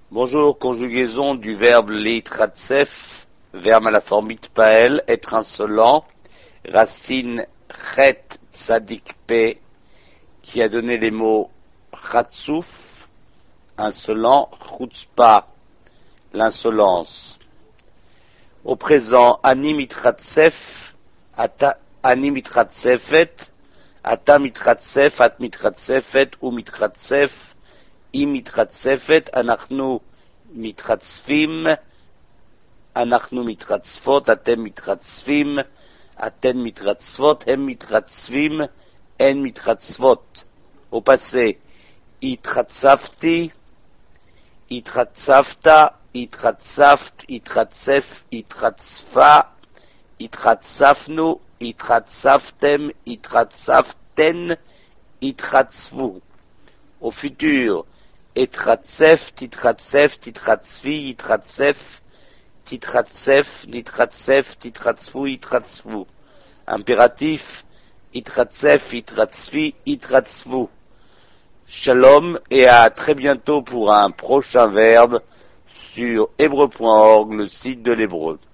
Bonjour, conjugaison du verbe leitratsef, verbe à la forme itpael, être insolent, racine chet tzadik pe, qui a donné les mots chatsouf, insolent, chutzpa, l'insolence. Au présent, ani mitratsef, ani mitratsefet, ata mitratsef, at mitratsefet, ou mitratsef, אם מתרצפת, אנחנו מתרצפים, אנחנו מתרצפות, אתם מתרצפים, אתן מתרצפות, הם מתרצפים, הן מתרצפות. Au passé, התרצפתי, התרצפת, התרצפת, התרצף, התרצפה, התרצפנו, התרצפתם, התרצפתן, התרצפו. Au futur, etchatsef, titratsef, titratsfi, yitratsef, titratsef, nitratsef, titratsfu, yitratsfu. Impératif, itratsef, itratsfi, yitratsfu. Shalom et à très bientôt pour un prochain verbe sur hébreu.org, le site de l'hébreu.